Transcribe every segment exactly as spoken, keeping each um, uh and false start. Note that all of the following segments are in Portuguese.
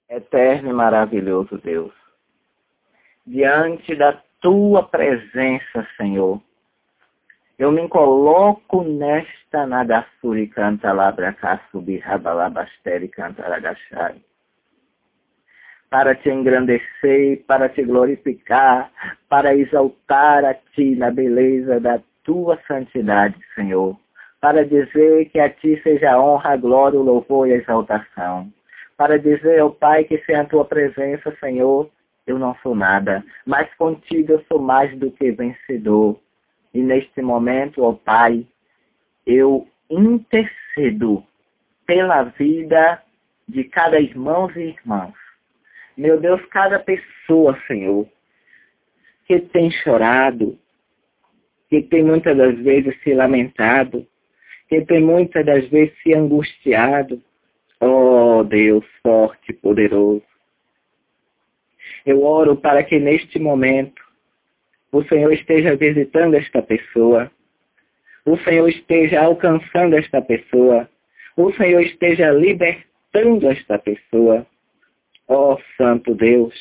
Eterno e maravilhoso Deus, diante da Tua presença, Senhor, eu me coloco nesta nadassuri canta labracaçubi rabalabasteri canta ragachai, para te engrandecer, para te glorificar, para exaltar a Ti na beleza da Tua santidade, Senhor, para dizer que a Ti seja a honra, a glória, o louvor e a exaltação, para dizer ao Pai que sem a Tua presença, Senhor, eu não sou nada, mas contigo eu sou mais do que vencedor. E neste momento, ó Pai, eu intercedo pela vida de cada irmão e irmã. Meu Deus, cada pessoa, Senhor, que tem chorado, que tem muitas das vezes se lamentado, que tem muitas das vezes se angustiado, ó Deus forte e poderoso, eu oro para que neste momento o Senhor esteja visitando esta pessoa, o Senhor esteja alcançando esta pessoa, o Senhor esteja libertando esta pessoa. Ó Santo Deus,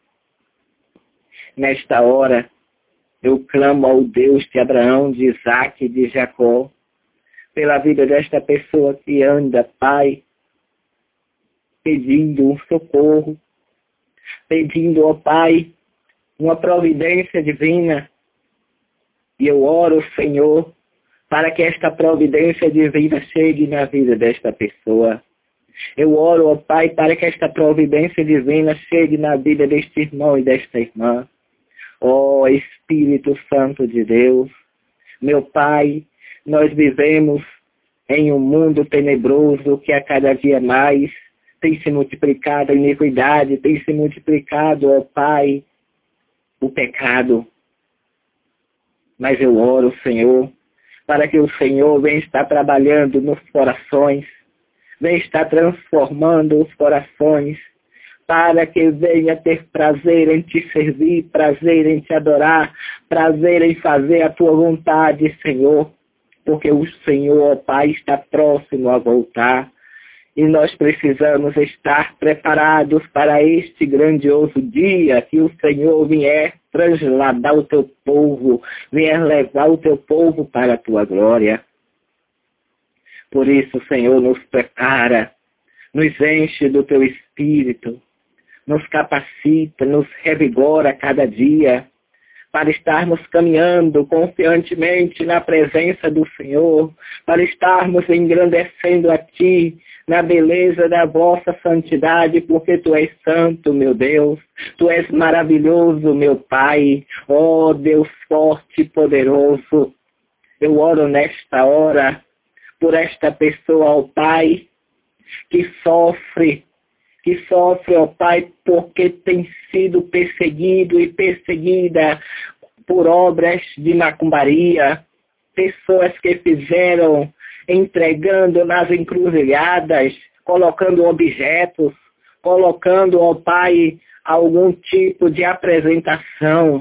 nesta hora eu clamo ao Deus de Abraão, de Isaac e de Jacó, pela vida desta pessoa que anda, Pai, pedindo um socorro, pedindo, ó Pai, uma providência divina. E eu oro, Senhor, para que esta providência divina chegue na vida desta pessoa. Eu oro, ó Pai, para que esta providência divina chegue na vida deste irmão e desta irmã. Ó Espírito Santo de Deus, meu Pai, nós vivemos em um mundo tenebroso que a cada dia mais tem se multiplicado a iniquidade, tem se multiplicado, ó Pai, o pecado. Mas eu oro, Senhor, para que o Senhor venha estar trabalhando nos corações, venha estar transformando os corações, para que venha ter prazer em te servir, prazer em te adorar, prazer em fazer a tua vontade, Senhor, porque o Senhor, ó Pai, está próximo a voltar. E nós precisamos estar preparados para este grandioso dia que o Senhor vier transladar o teu povo, vier levar o teu povo para a tua glória. Por isso, Senhor, nos prepara, nos enche do teu Espírito, nos capacita, nos revigora a cada dia, para estarmos caminhando confiantemente na presença do Senhor, para estarmos engrandecendo a Ti, na beleza da vossa santidade, porque Tu és santo, meu Deus. Tu és maravilhoso, meu Pai. Ó Deus forte e poderoso. Eu oro nesta hora por esta pessoa, ó Pai, que sofre, que sofre, ó Pai, porque tem sido perseguido e perseguida por obras de macumbaria, pessoas que fizeram entregando nas encruzilhadas, colocando objetos, colocando, ó Pai, algum tipo de apresentação.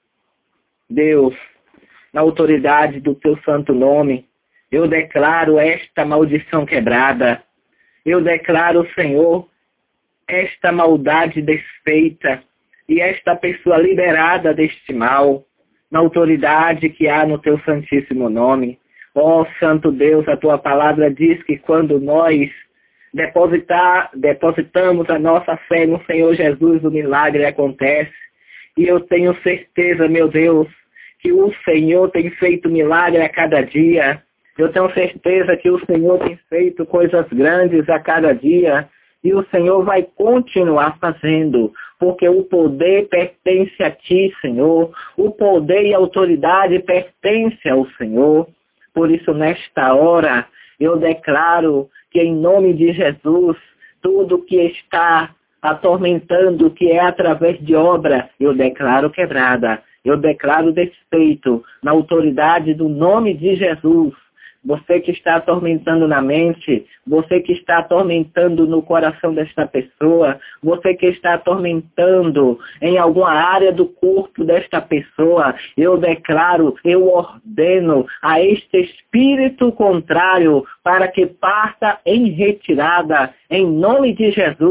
Deus, na autoridade do Teu santo nome, eu declaro esta maldição quebrada. Eu declaro, Senhor, esta maldade desfeita e esta pessoa liberada deste mal, na autoridade que há no Teu santíssimo nome. Ó oh, Santo Deus, a Tua palavra diz que quando nós depositar, depositamos a nossa fé no Senhor Jesus, o milagre acontece. E eu tenho certeza, meu Deus, que o Senhor tem feito milagre a cada dia. Eu tenho certeza que o Senhor tem feito coisas grandes a cada dia. E o Senhor vai continuar fazendo, porque o poder pertence a Ti, Senhor. O poder e a autoridade pertence ao Senhor. Por isso, nesta hora, eu declaro que em nome de Jesus, tudo que está atormentando, que é através de obra, eu declaro quebrada. Eu declaro desfeito na autoridade do nome de Jesus. Você que está atormentando na mente, você que está atormentando no coração desta pessoa, você que está atormentando em alguma área do corpo desta pessoa, eu declaro, eu ordeno a este espírito contrário para que parta em retirada, em nome de Jesus.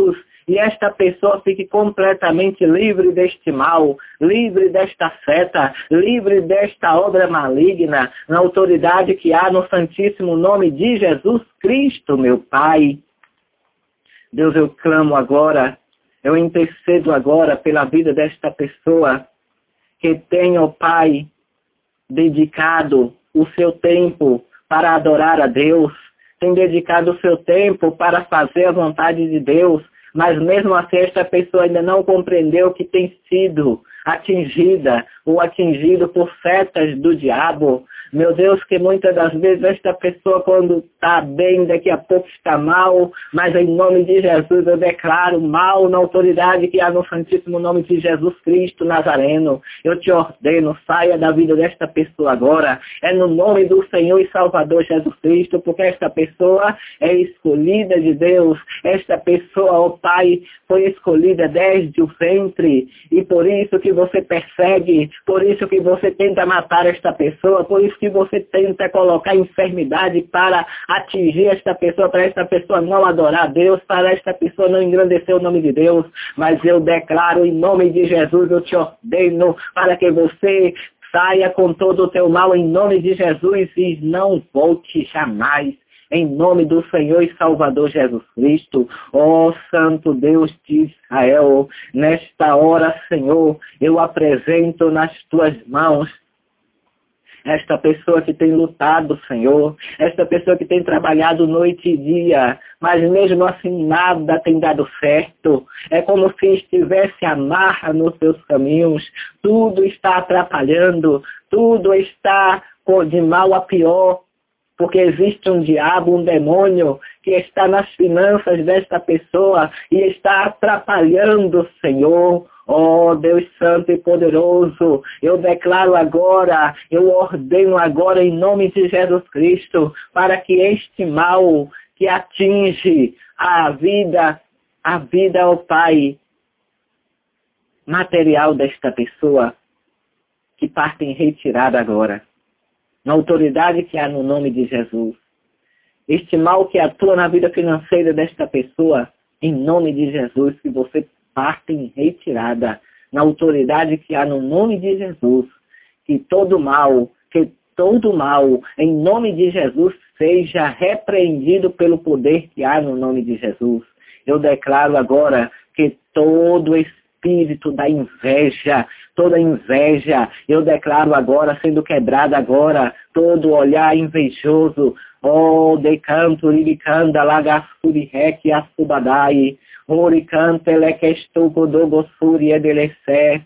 e esta pessoa fique completamente livre deste mal, livre desta seta, livre desta obra maligna, na autoridade que há no santíssimo nome de Jesus Cristo, meu Pai. Deus, eu clamo agora, eu intercedo agora pela vida desta pessoa que tem, ó Pai, dedicado o seu tempo para adorar a Deus, tem dedicado o seu tempo para fazer a vontade de Deus, mas mesmo assim esta pessoa ainda não compreendeu que tem sido atingida ou atingido por setas do diabo. Meu Deus, que muitas das vezes esta pessoa, quando está bem, daqui a pouco está mal, mas em nome de Jesus eu declaro mal na autoridade que há no santíssimo nome de Jesus Cristo Nazareno. Eu te ordeno, saia da vida desta pessoa agora. É no nome do Senhor e Salvador Jesus Cristo, porque esta pessoa é escolhida de Deus. Esta pessoa, ó Pai, foi escolhida desde o ventre, e por isso que você persegue, por isso que você tenta matar esta pessoa, por isso que você tenta colocar enfermidade para atingir esta pessoa, para esta pessoa não adorar a Deus, para esta pessoa não engrandecer o nome de Deus. Mas eu declaro em nome de Jesus, eu te ordeno para que você saia com todo o teu mal em nome de Jesus e não volte jamais. Em nome do Senhor e Salvador Jesus Cristo, ó Santo Deus de Israel, nesta hora, Senhor, eu apresento nas tuas mãos esta pessoa que tem lutado, Senhor, esta pessoa que tem trabalhado noite e dia, mas mesmo assim nada tem dado certo. É como se estivesse amarra nos seus caminhos, tudo está atrapalhando, tudo está de mal a pior, porque existe um diabo, um demônio que está nas finanças desta pessoa e está atrapalhando, Senhor. Oh, Deus Santo e Poderoso, eu declaro agora, eu ordeno agora em nome de Jesus Cristo, para que este mal que atinge a vida, a vida, ó Pai, material desta pessoa, que parte em retirada agora, na autoridade que há no nome de Jesus. Este mal que atua na vida financeira desta pessoa, em nome de Jesus, que você parte em retirada, na autoridade que há no nome de Jesus, que todo mal, que todo mal, em nome de Jesus, seja repreendido pelo poder que há no nome de Jesus. Eu declaro agora que todo espírito da inveja, toda inveja, eu declaro agora, sendo quebrado agora, todo olhar invejoso, oh, decanto, libicanda, lagassuri, rec, assubadai, oricante, lequestuco, dogossuri, edelecé.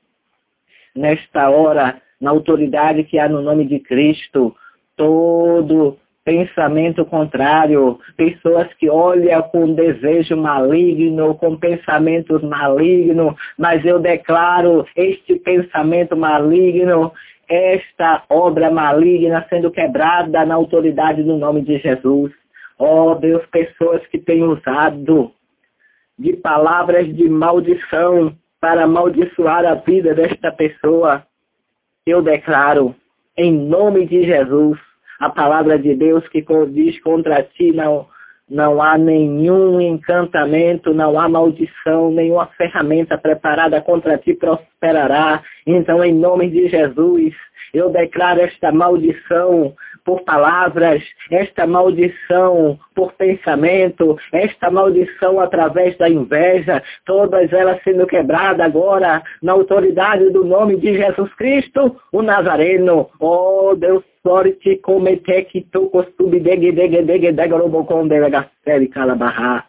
Nesta hora, na autoridade que há no nome de Cristo, todo pensamento contrário, pessoas que olham com desejo maligno, com pensamentos malignos, mas eu declaro este pensamento maligno, esta obra maligna sendo quebrada na autoridade do nome de Jesus. Oh Deus, pessoas que têm usado de palavras de maldição para amaldiçoar a vida desta pessoa, eu declaro, em nome de Jesus, a palavra de Deus que diz contra ti não, não há nenhum encantamento, não há maldição, nenhuma ferramenta preparada contra ti prosperará. Então, em nome de Jesus, eu declaro esta maldição por palavras, esta maldição por pensamento, esta maldição através da inveja, todas elas sendo quebradas agora na autoridade do nome de Jesus Cristo, o Nazareno. Oh, Deus forte, comete que tu costume dege dege dege dege robocon delegaceli calabarra.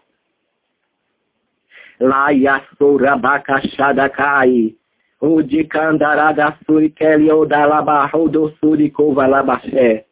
La yasura bacachada cai. O de candaraga suri keli o da labarro do suri cova labaxé.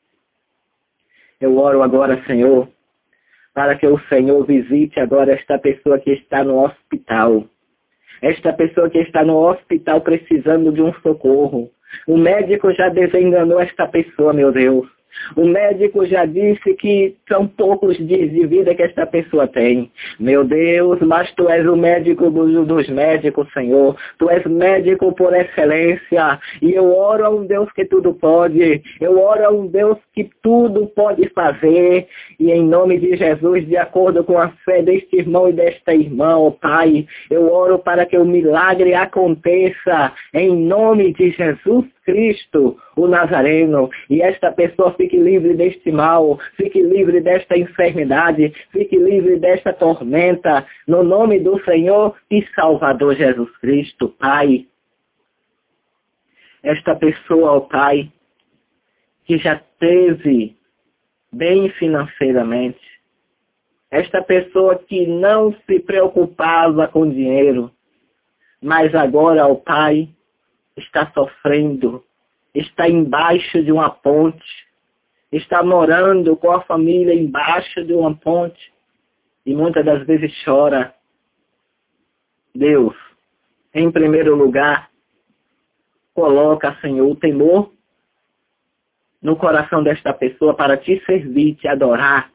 Eu oro agora, Senhor, para que o Senhor visite agora esta pessoa que está no hospital. Esta pessoa que está no hospital precisando de um socorro. O médico já desenganou esta pessoa, meu Deus. O médico já disse que são poucos dias de vida que esta pessoa tem. Meu Deus, mas Tu és o médico dos, dos médicos, Senhor. Tu és médico por excelência. E eu oro a um Deus que tudo pode. Eu oro a um Deus que tudo pode fazer. E em nome de Jesus, de acordo com a fé deste irmão e desta irmã, ó Pai, eu oro para que o milagre aconteça em nome de Jesus Cristo, o Nazareno, e esta pessoa fique livre deste mal, fique livre desta enfermidade, fique livre desta tormenta, no nome do Senhor e Salvador Jesus Cristo, Pai. Esta pessoa, ó Pai, que já teve bem financeiramente, esta pessoa que não se preocupava com dinheiro, mas agora, ó Pai, está sofrendo, está embaixo de uma ponte, está morando com a família embaixo de uma ponte e muitas das vezes chora. Deus, em primeiro lugar, coloca, Senhor, o temor no coração desta pessoa para Te servir, Te adorar.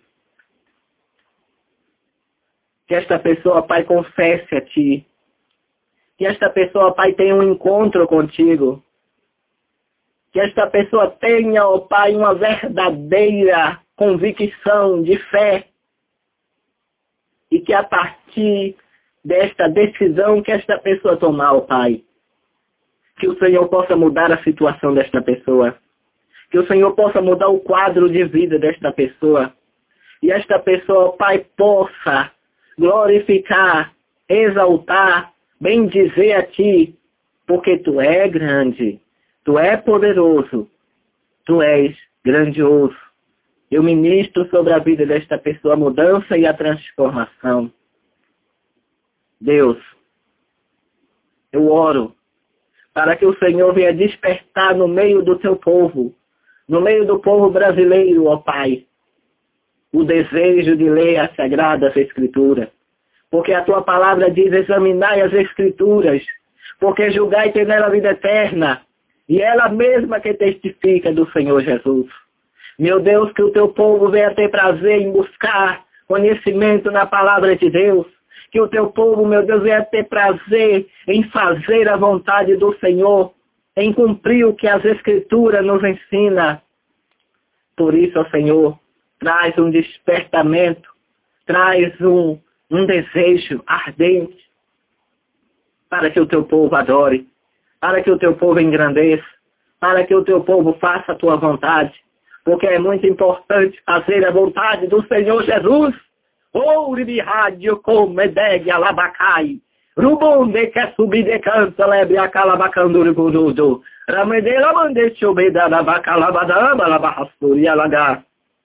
Que esta pessoa, Pai, confesse a Ti. Que esta pessoa, Pai, tenha um encontro contigo. Que esta pessoa tenha, ó Pai, uma verdadeira convicção de fé. E que a partir desta decisão que esta pessoa tomar, ó Pai, que o Senhor possa mudar a situação desta pessoa. Que o Senhor possa mudar o quadro de vida desta pessoa. E esta pessoa, ó Pai, possa glorificar, exaltar, bendizer a Ti, porque Tu é grande, Tu é poderoso, Tu és grandioso. Eu ministro sobre a vida desta pessoa a mudança e a transformação. Deus, eu oro para que o Senhor venha despertar no meio do Teu povo, no meio do povo brasileiro, ó Pai, o desejo de ler as Sagradas Escrituras. Porque a Tua palavra diz, examinai as Escrituras, porque julgai ter nela a vida eterna, e ela mesma que testifica do Senhor Jesus. Meu Deus, que o Teu povo venha ter prazer em buscar conhecimento na palavra de Deus, que o Teu povo, meu Deus, venha ter prazer em fazer a vontade do Senhor, em cumprir o que as Escrituras nos ensina. Por isso, ó Senhor, traz um despertamento, traz um um desejo ardente para que o Teu povo adore, para que o Teu povo engrandeça, para que o Teu povo faça a Tua vontade, porque é muito importante fazer a vontade do Senhor Jesus. Oure de rádio como edegue alabacai, rubonde que subir de canto, lebre a calabacanduro gurudo, ramedela mande chubeda da bacalabadama, labahasturi alagar.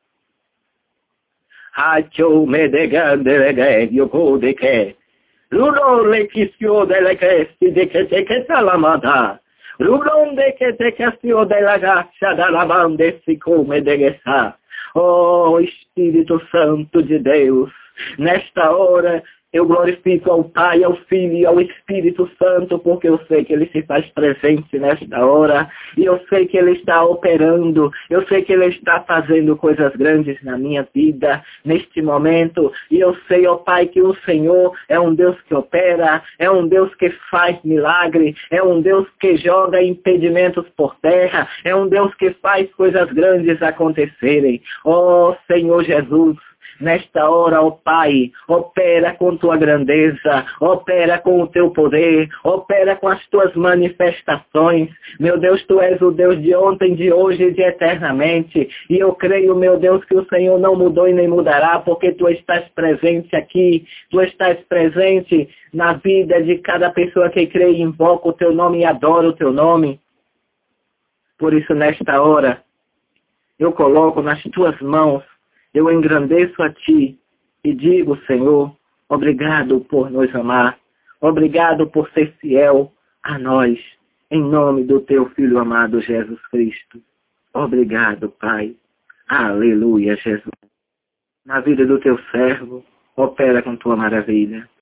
Hacho me de grande leghe, yo de que. Rudo le kisio de le que si de que te que salamada. Rudo de que te kisio de la gacha da la bande si come de guessa. Oh Espírito Santo de Deus, nesta hora eu glorifico ao Pai, ao Filho e ao Espírito Santo, porque eu sei que Ele se faz presente nesta hora, e eu sei que Ele está operando, eu sei que Ele está fazendo coisas grandes na minha vida, neste momento, e eu sei, ó Pai, que o Senhor é um Deus que opera, é um Deus que faz milagre, é um Deus que joga impedimentos por terra, é um Deus que faz coisas grandes acontecerem. Ó Senhor Jesus, nesta hora, ó Pai, opera com Tua grandeza, opera com o Teu poder, opera com as Tuas manifestações. Meu Deus, Tu és o Deus de ontem, de hoje e de eternamente. E eu creio, meu Deus, que o Senhor não mudou e nem mudará, porque Tu estás presente aqui, Tu estás presente na vida de cada pessoa que crê e invoca o Teu nome e adora o Teu nome. Por isso, nesta hora, eu coloco nas Tuas mãos, eu engrandeço a Ti e digo, Senhor, obrigado por nos amar. Obrigado por ser fiel a nós. Em nome do Teu Filho amado, Jesus Cristo. Obrigado, Pai. Aleluia, Jesus. Na vida do Teu servo, opera com Tua maravilha.